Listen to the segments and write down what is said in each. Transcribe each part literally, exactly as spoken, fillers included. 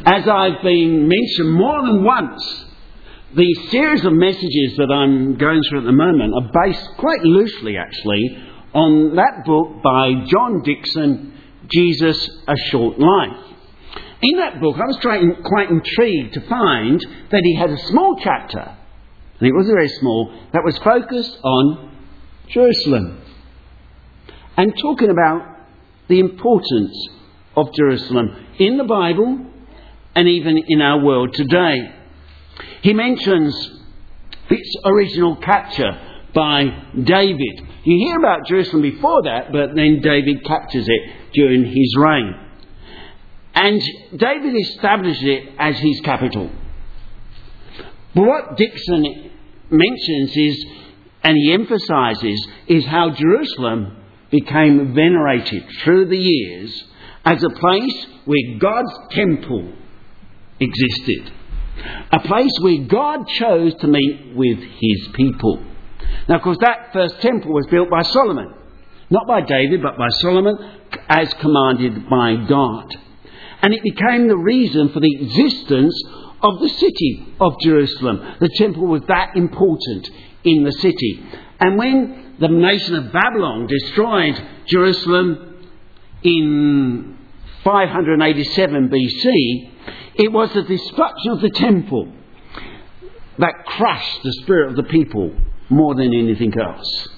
As I've been mentioned more than once, the series of messages that I'm going through at the moment are based quite loosely, actually, on that book by John Dickson, Jesus, A Short Life. In that book, I was trying, quite intrigued to find that he had a small chapter, and it was very small, that was focused on Jerusalem and talking about the importance of Jerusalem in the Bible and even in our world today. He mentions its original capture by David. You hear about Jerusalem before that, but then David captures it during his reign. And David established it as his capital. But what Dickson mentions is, and he emphasises, is how Jerusalem became venerated through the years as a place where God's temple existed. A place where God chose to meet with his people. Now, of course, that first temple was built by Solomon. Not by David, but by Solomon, as commanded by God. And it became the reason for the existence of the city of Jerusalem. The temple was that important in the city. And when the nation of Babylon destroyed Jerusalem in five eighty-seven B C, it was the destruction of the temple that crushed the spirit of the people more than anything else.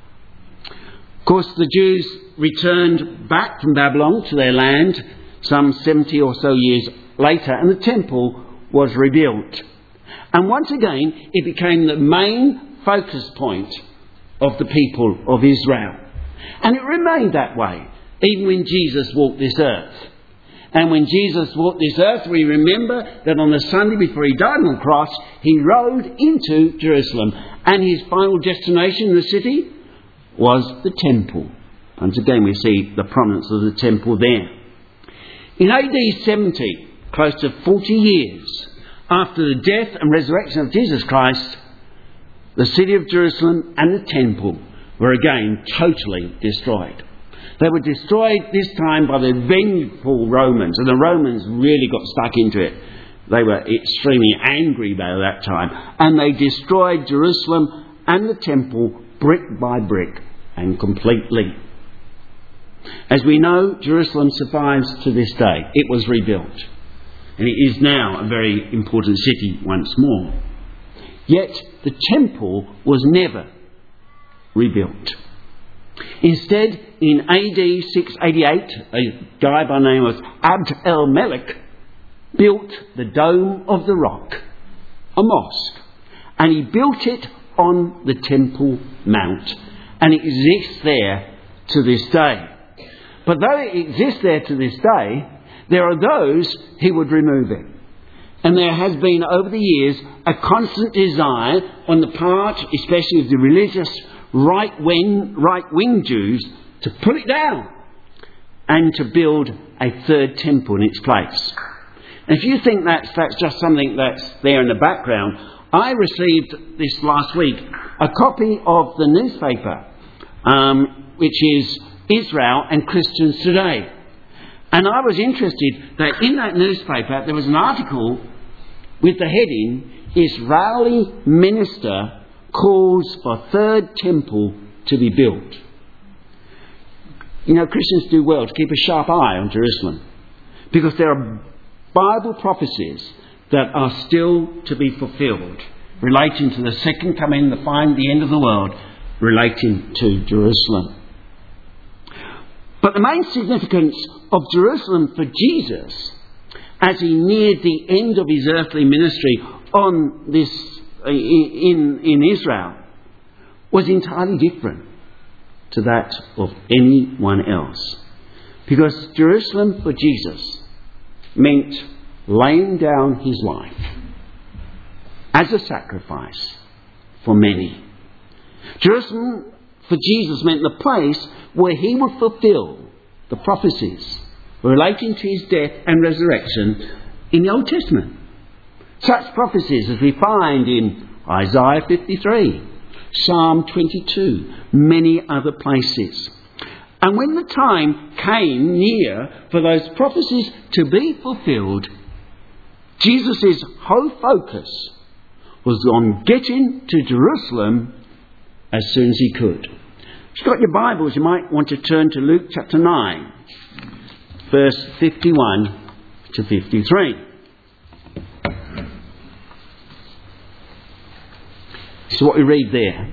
Of course, the Jews returned back from Babylon to their land some seventy or so years later, and the temple was rebuilt. And once again, it became the main focus point of the people of Israel. And it remained that way, even when Jesus walked this earth. And when Jesus walked this earth, we remember that on the Sunday before he died on the cross, he rode into Jerusalem. And his final destination in the city was the temple. Once again, we see the prominence of the temple there. In A D seventy, close to forty years after the death and resurrection of Jesus Christ, the city of Jerusalem and the temple were again totally destroyed. They were destroyed this time by the vengeful Romans, and the Romans really got stuck into it. They were extremely angry by that time, and they destroyed Jerusalem and the temple brick by brick and completely. As we know, Jerusalem survives to this day. It was rebuilt, and it is now a very important city once more. Yet the temple was never rebuilt. Instead, in A D six eighty-eight, a guy by the name of Abd el-Melek built the Dome of the Rock, a mosque, and he built it on the Temple Mount, and it exists there to this day. But though it exists there to this day, there are those who would remove it. And there has been over the years a constant desire on the part, especially of the religious right-wing, right-wing Jews, to pull it down and to build a third temple in its place. And if you think that's, that's just something that's there in the background, I received this last week a copy of the newspaper, um, which is Israel and Christians Today. And I was interested that in that newspaper there was an article with the heading, Israeli Minister Calls for Third Temple to be Built. You know, Christians do well to keep a sharp eye on Jerusalem, because there are Bible prophecies that are still to be fulfilled relating to the second coming, the final, the end of the world, relating to Jerusalem. But the main significance of Jerusalem for Jesus, as he neared the end of his earthly ministry on this in, in Israel, was entirely different to that of anyone else. Because Jerusalem for Jesus meant laying down his life as a sacrifice for many. Jerusalem for Jesus meant the place where he would fulfill the prophecies relating to his death and resurrection in the Old Testament. Such prophecies as we find in Isaiah fifty-three, Psalm twenty-two, many other places. And when the time came near for those prophecies to be fulfilled, Jesus' whole focus was on getting to Jerusalem as soon as he could. If you've got your Bibles, you might want to turn to Luke chapter nine, verse fifty-one to fifty-three. This is what we read there.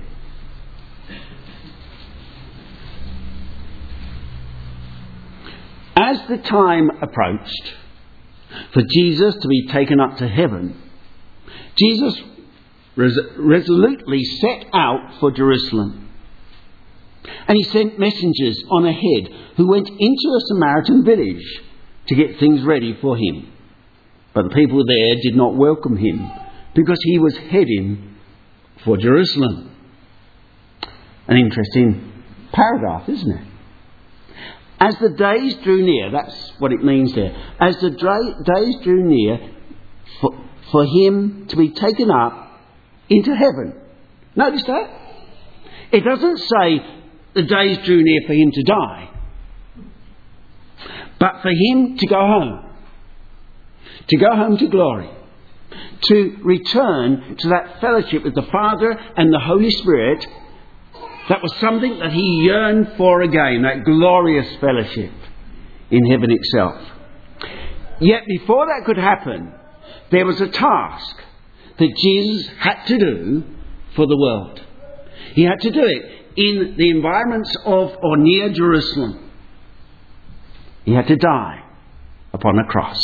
As the time approached for Jesus to be taken up to heaven, Jesus res- resolutely set out for Jerusalem. And he sent messengers on ahead who went into a Samaritan village to get things ready for him. But the people there did not welcome him because he was heading for Jerusalem. An interesting paragraph, isn't it? As the days drew near, that's what it means there. As the dra- days drew near for, for him to be taken up into heaven. Notice that? It doesn't say the days drew near for him to die, but for him to go home. To go home to glory. To return to that fellowship with the Father and the Holy Spirit. That was something that he yearned for again, that glorious fellowship in heaven itself. Yet before that could happen, there was a task that Jesus had to do for the world. He had to do it in the environments of or near Jerusalem. He had to die upon a cross.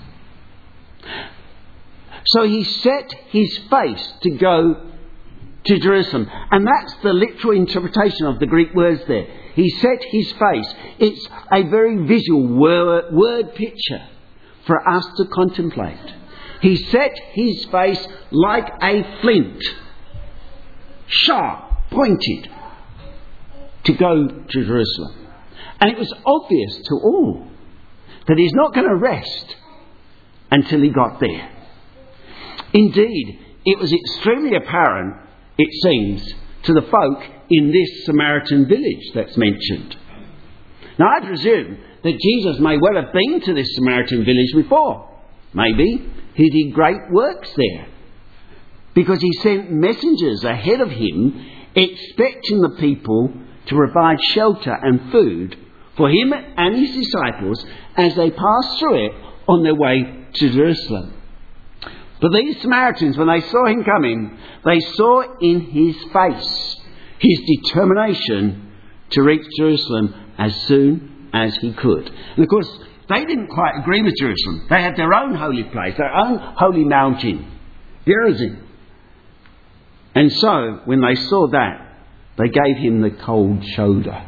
So he set his face to go to Jerusalem. And that's the literal interpretation of the Greek words there. He set his face. It's a very visual word, word picture for us to contemplate. He set his face like a flint, sharp, pointed, to go to Jerusalem. And it was obvious to all that he's not going to rest until he got there. Indeed, it was extremely apparent, it seems, to the folk in this Samaritan village that's mentioned. Now, I presume that Jesus may well have been to this Samaritan village before. Maybe he did great works there, because he sent messengers ahead of him expecting the people to provide shelter and food for him and his disciples as they passed through it on their way to Jerusalem. But these Samaritans, when they saw him coming, they saw in his face his determination to reach Jerusalem as soon as he could. And of course, they didn't quite agree with Jerusalem. They had their own holy place, their own holy mountain, Gerizim. And so, when they saw that, they gave him the cold shoulder.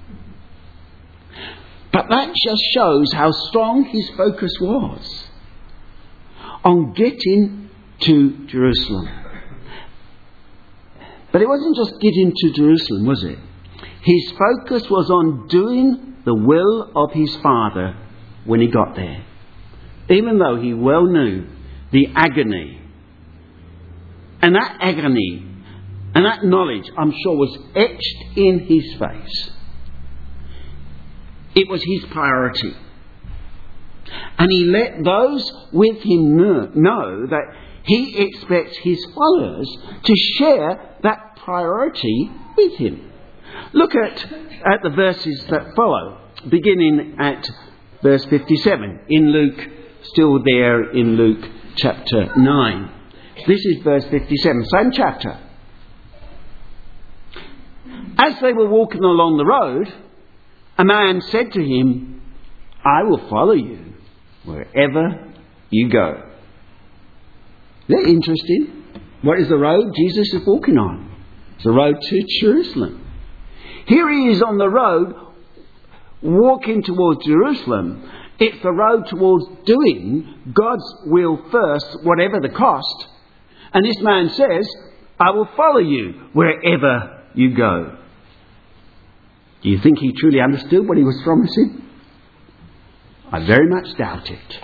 But that just shows how strong his focus was on getting to Jerusalem. But it wasn't just getting to Jerusalem, was it? His focus was on doing the will of his Father when he got there. Even though he well knew the agony. And that agony and that knowledge, I'm sure, was etched in his face. It was his priority. And he let those with him know, know that he expects his followers to share that priority with him. Look at, at the verses that follow, beginning at verse fifty-seven in Luke, still there in Luke chapter nine. This is verse fifty-seven, same chapter. As they were walking along the road, a man said to him, "I will follow you wherever you go." Isn't that interesting? What is the road Jesus is walking on? It's the road to Jerusalem. Here he is on the road walking towards Jerusalem. It's the road towards doing God's will first, whatever the cost. And this man says, "I will follow you wherever you go." Do you think he truly understood what he was promising? I very much doubt it.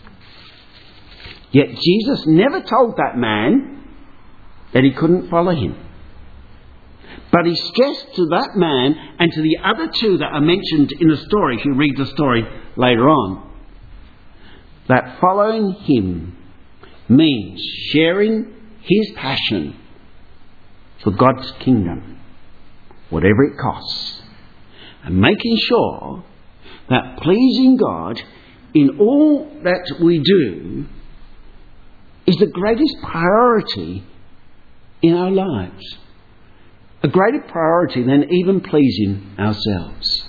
Yet Jesus never told that man that he couldn't follow him. But he stressed to that man and to the other two that are mentioned in the story, if you read the story later on, that following him means sharing his passion for God's kingdom, whatever it costs, and making sure that pleasing God in all that we do is the greatest priority in our lives. A greater priority than even pleasing ourselves.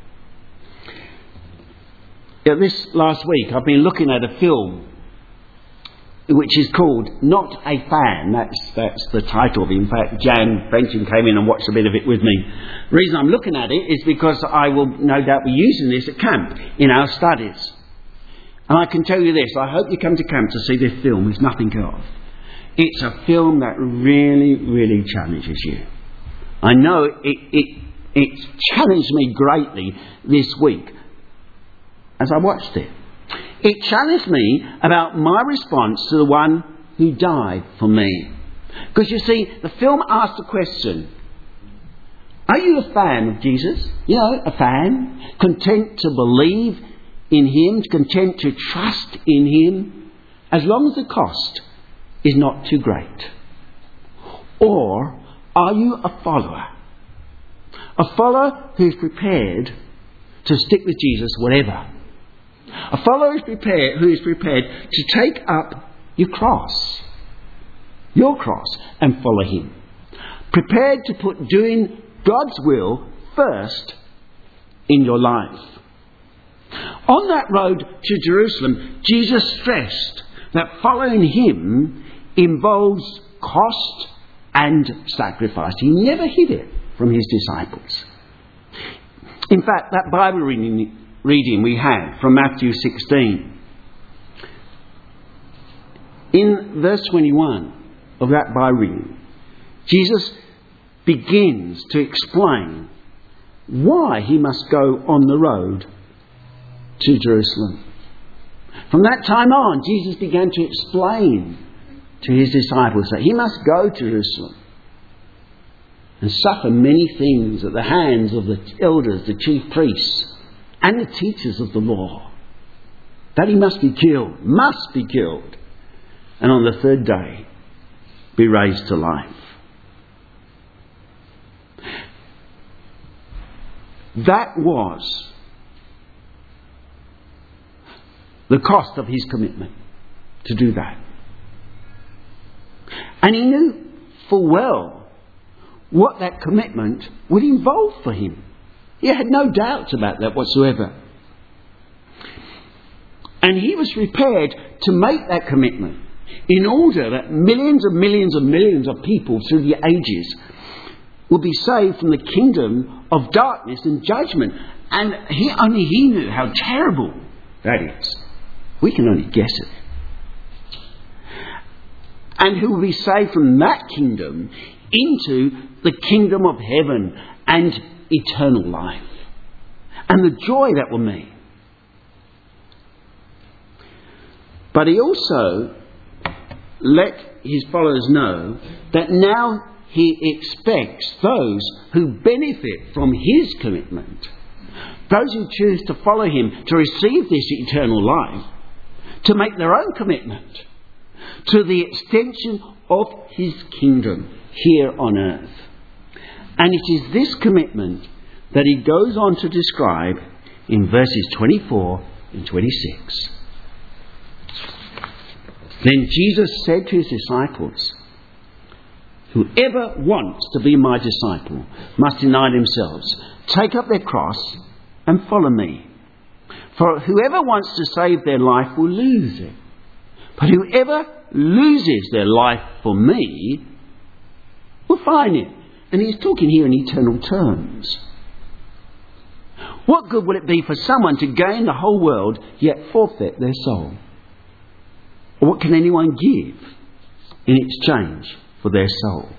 Yeah, this last week I've been looking at a film which is called Not a Fan. That's that's the title of it. In fact, Jan Frencham came in and watched a bit of it with me. The reason I'm looking at it is because I will no doubt be using this at camp in our studies. And I can tell you this, I hope you come to camp to see this film. It's nothing else. It's a film that really, really challenges you. I know it, it, it challenged me greatly this week as I watched it. It challenged me about my response to the one who died for me. Because you see, the film asked the question, are you a fan of Jesus? You know, a fan? Content to believe in him, content to trust in him, as long as the cost is not too great? Or are you a follower? A follower who's prepared to stick with Jesus whatever. A follower who's prepared, who is prepared to take up your cross, your cross, and follow him. Prepared to put doing God's will first in your life. On that road to Jerusalem, Jesus stressed that following him involves cost and sacrifice. He never hid it from his disciples. In fact, that Bible reading, reading we had from Matthew sixteen, in verse twenty-one of that Bible reading, Jesus begins to explain why he must go on the road to Jerusalem. From that time on, Jesus began to explain to his disciples that he must go to Jerusalem and suffer many things at the hands of the elders, the chief priests, and the teachers of the law. That he must be killed, must be killed, and on the third day be raised to life. That was the cost of his commitment to do that. And he knew full well what that commitment would involve for him. He had no doubts about that whatsoever. And he was prepared to make that commitment in order that millions and millions and millions of people through the ages would be saved from the kingdom of darkness and judgment. And he only he knew how terrible that is. We can only guess it. And who will be saved from that kingdom into the kingdom of heaven and eternal life. And the joy that will mean. But he also let his followers know that now he expects those who benefit from his commitment, those who choose to follow him to receive this eternal life, to make their own commitment to the extension of his kingdom here on earth. And it is this commitment that he goes on to describe in verses twenty-four and twenty-six. Then Jesus said to his disciples, whoever wants to be my disciple must deny themselves, take up their cross and follow me. For whoever wants to save their life will lose it. But whoever loses their life for me will find it. And he's talking here in eternal terms. What good will it be for someone to gain the whole world yet forfeit their soul? Or what can anyone give in exchange for their soul?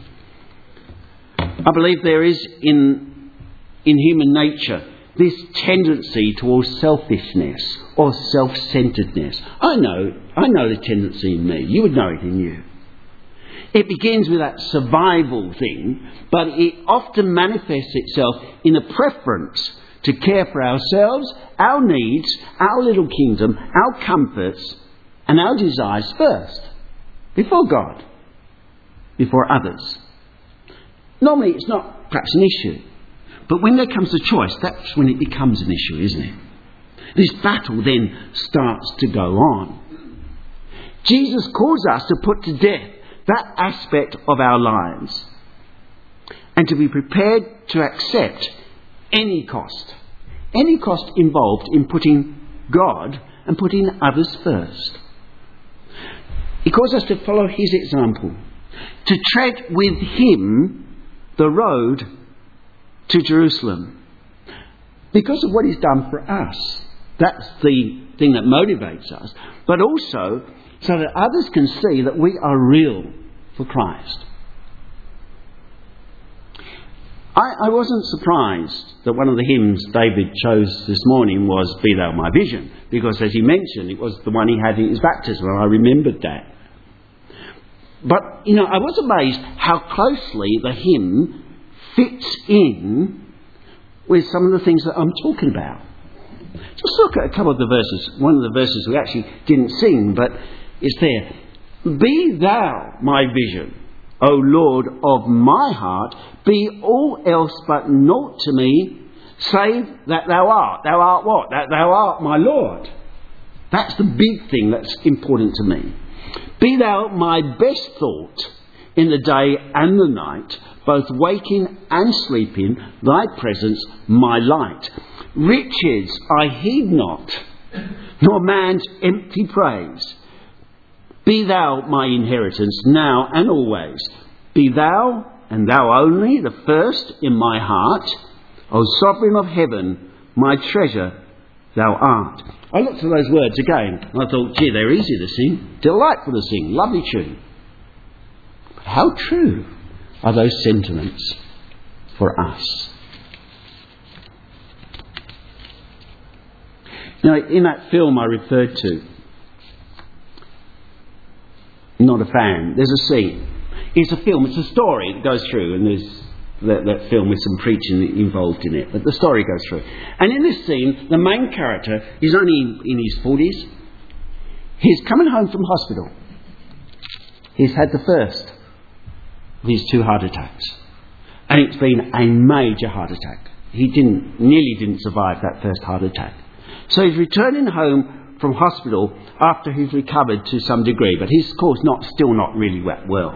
I believe there is in, in human nature this tendency towards selfishness or self-centeredness. I know, I know the tendency in me. You would know it in you. It begins with that survival thing, but it often manifests itself in a preference to care for ourselves, our needs, our little kingdom, our comforts, and our desires first, before God, before others. Normally it's not perhaps an issue, but when there comes a choice, that's when it becomes an issue, isn't it? This battle then starts to go on. Jesus calls us to put to death that aspect of our lives and to be prepared to accept any cost, any cost involved in putting God and putting others first. He calls us to follow his example, to tread with him the road to Jerusalem because of what he's done for us. That's the thing that motivates us, but also so that others can see that we are real for Christ. I, I wasn't surprised that one of the hymns David chose this morning was Be Thou My Vision, because as he mentioned, it was the one he had in his baptism, and I remembered that. But, you know, I was amazed how closely the hymn fits in with some of the things that I'm talking about. Just look at a couple of the verses. One of the verses we actually didn't sing, but it's there. Be thou my vision, O Lord of my heart. Be all else but naught to me, save that thou art. Thou art what? That thou art my Lord. That's the big thing that's important to me. Be thou my best thought in the day and the night, both waking and sleeping, thy presence my light. Riches I heed not, nor man's empty praise. Be thou my inheritance now and always. Be thou, and thou only, the first in my heart. O sovereign of heaven, my treasure thou art. I looked at those words again, and I thought, gee, they're easy to sing, delightful to sing, lovely tune. But how true are those sentiments for us? Now, in that film I referred to, Not a Fan, there's a scene. It's a film, it's a story that goes through, and there's that, that film with some preaching involved in it, but the story goes through. And in this scene, the main character is only in his forties. He's coming home from hospital. He's had the first of his two heart attacks. And it's been a major heart attack. He didn't, nearly didn't survive that first heart attack. So he's returning home from hospital after he's recovered to some degree, but he's, of course, not still not really well.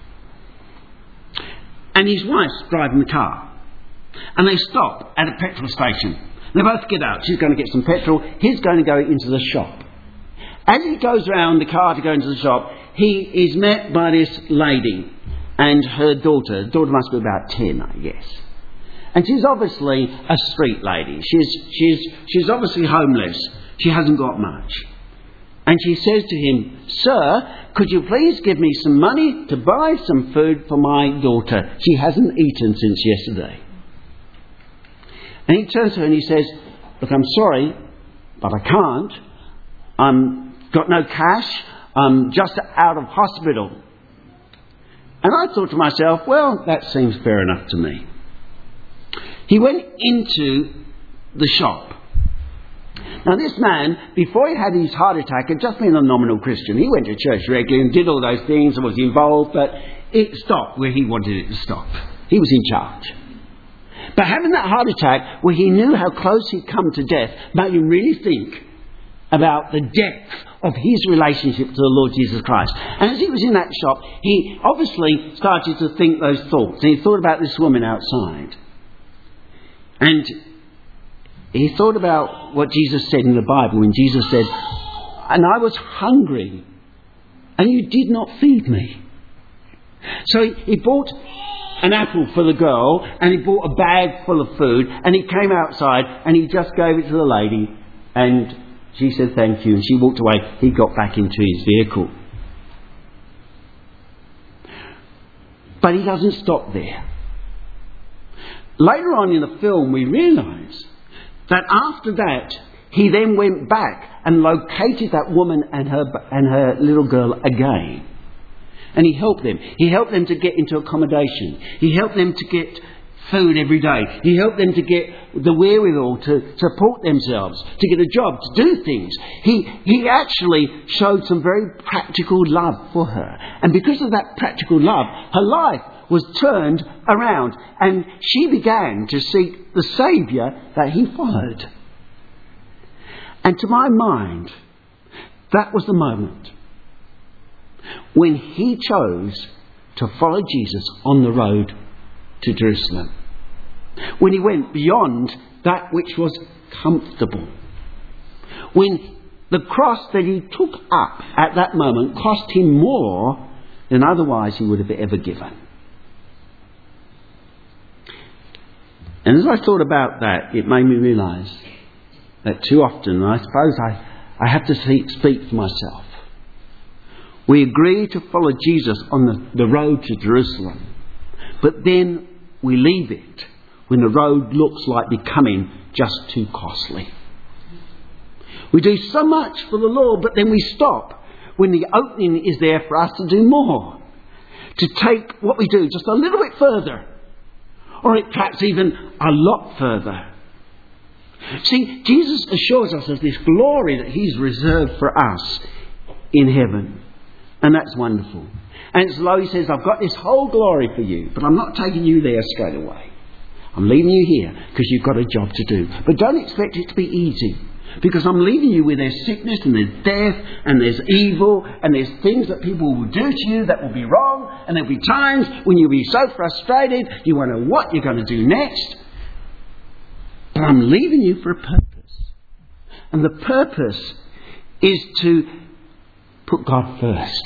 And his wife's driving the car. And they stop at a petrol station. They both get out. She's going to get some petrol. He's going to go into the shop. As he goes round the car to go into the shop, he is met by this lady and her daughter. The daughter must be about ten, I guess. And she's obviously a street lady. She's, she's, she's obviously homeless. She hasn't got much. And she says to him, "Sir, could you please give me some money to buy some food for my daughter? She hasn't eaten since yesterday." And he turns to her and he says, "Look, I'm sorry, but I can't. I've got no cash. I'm just out of hospital." And I thought to myself, well, that seems fair enough to me. He went into the shop. Now this man, before he had his heart attack, had just been a nominal Christian. He went to church regularly and did all those things and was involved, but it stopped where he wanted it to stop. He was in charge. But having that heart attack, where he knew how close he'd come to death, made him really think about the depth of his relationship to the Lord Jesus Christ. And as he was in that shop, he obviously started to think those thoughts. And he thought about this woman outside. And he thought about what Jesus said in the Bible when Jesus said, "And I was hungry, and you did not feed me." So he, he bought an apple for the girl, and he bought a bag full of food, and he came outside, and he just gave it to the lady, and she said thank you, and she walked away. He got back into his vehicle. But he doesn't stop there. Later on in the film, we realise that after that, he then went back and located that woman and her and her little girl again. And he helped them. He helped them to get into accommodation. He helped them to get food every day. He helped them to get the wherewithal to support themselves, to get a job, to do things. He, he actually showed some very practical love for her. And because of that practical love, her life was turned around and she began to seek the Saviour that he followed. And to my mind, that was the moment when he chose to follow Jesus on the road to Jerusalem. When he went beyond that which was comfortable. When the cross that he took up at that moment cost him more than otherwise he would have ever given. And as I thought about that, it made me realise that too often, and I suppose I, I have to see, speak for myself, we agree to follow Jesus on the, the road to Jerusalem, but then we leave it when the road looks like becoming just too costly. We do so much for the Lord, but then we stop when the opening is there for us to do more, to take what we do just a little bit further, or perhaps even a lot further. See, Jesus assures us of this glory that he's reserved for us in heaven. And that's wonderful. And it's though he says, I've got this whole glory for you, but I'm not taking you there straight away. I'm leaving you here because you've got a job to do. But don't expect it to be easy, because I'm leaving you where there's sickness and there's death and there's evil and there's things that people will do to you that will be wrong, and there'll be times when you'll be so frustrated you won't know what you're going to do next. But I'm leaving you for a purpose. And the purpose is to put God first.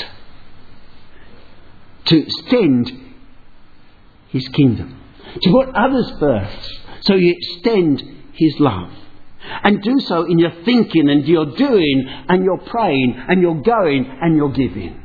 To extend his kingdom. To put others first. So you extend his love. And do so in your thinking and your doing and your praying and your going and your giving.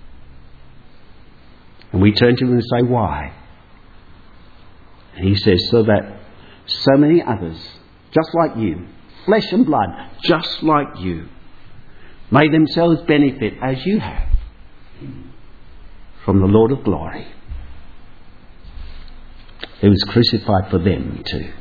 And we turn to him and say, why? And he says, so that so many others, just like you, flesh and blood, just like you, may themselves benefit as you have from the Lord of glory, who was crucified for them too.